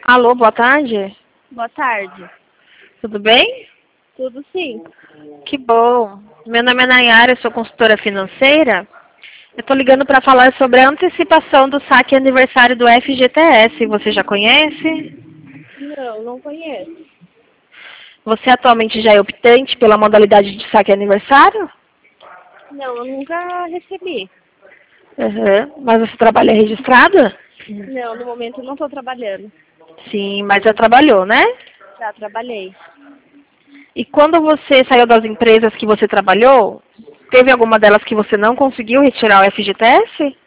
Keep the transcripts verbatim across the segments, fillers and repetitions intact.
Alô, boa tarde. Boa tarde. Tudo bem? Tudo sim. Que bom. Meu nome é Nayara, eu sou consultora financeira. Eu estou ligando para falar sobre a antecipação do saque aniversário do F G T S. Você já conhece? Não, não conheço. Você atualmente já é optante pela modalidade de saque aniversário? Não, eu nunca recebi. Uhum. Mas você trabalha registrada? Não, no momento eu não estou trabalhando. Sim, mas já trabalhou, né? Já trabalhei. E quando você saiu das empresas que você trabalhou, teve alguma delas que você não conseguiu retirar o F G T S?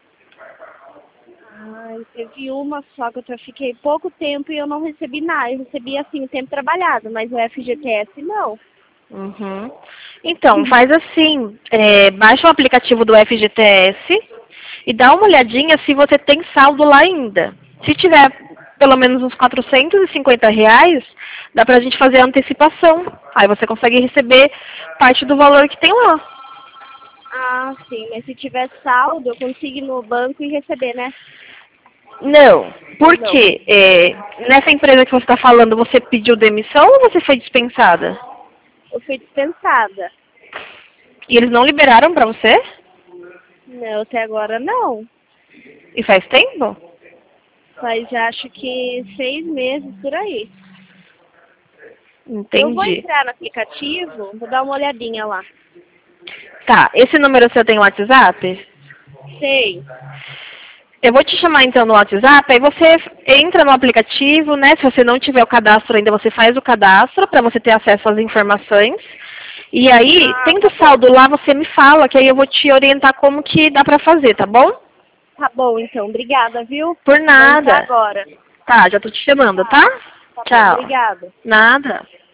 Ai, teve uma só que eu fiquei pouco tempo e eu não recebi nada. Eu recebi, assim, o tempo trabalhado, mas o F G T S não. Uhum. Então, faz assim, é, baixa o aplicativo do F G T S e dá uma olhadinha se você tem saldo lá ainda. Se tiver pelo menos uns quatrocentos e cinquenta reais, dá pra gente fazer a antecipação. Aí você consegue receber parte do valor que tem lá. Ah, sim, mas se tiver saldo, eu consigo ir no banco e receber, né? Não, Ou não? porque é, nessa empresa que você está falando, você pediu demissão ou você foi dispensada? Eu fui dispensada. E eles não liberaram pra você? Não, até agora não. E faz tempo? Mas acho que seis meses por aí. Eu vou Entendi. entrar no aplicativo, vou dar uma olhadinha lá. Tá, esse número seu tem WhatsApp? Sei. Eu vou te chamar então no WhatsApp, aí você entra no aplicativo, né? Se você não tiver o cadastro ainda, você faz o cadastro para você ter acesso às informações. E aí, Ah, tendo tá o bom. saldo lá, você me fala, que aí eu vou te orientar como que dá pra fazer, tá bom? Tá bom, então. Obrigada, viu? Por Vou entrar nada. agora. Tá, já tô te chamando, tá? Tá bom, Tchau. obrigada. Nada.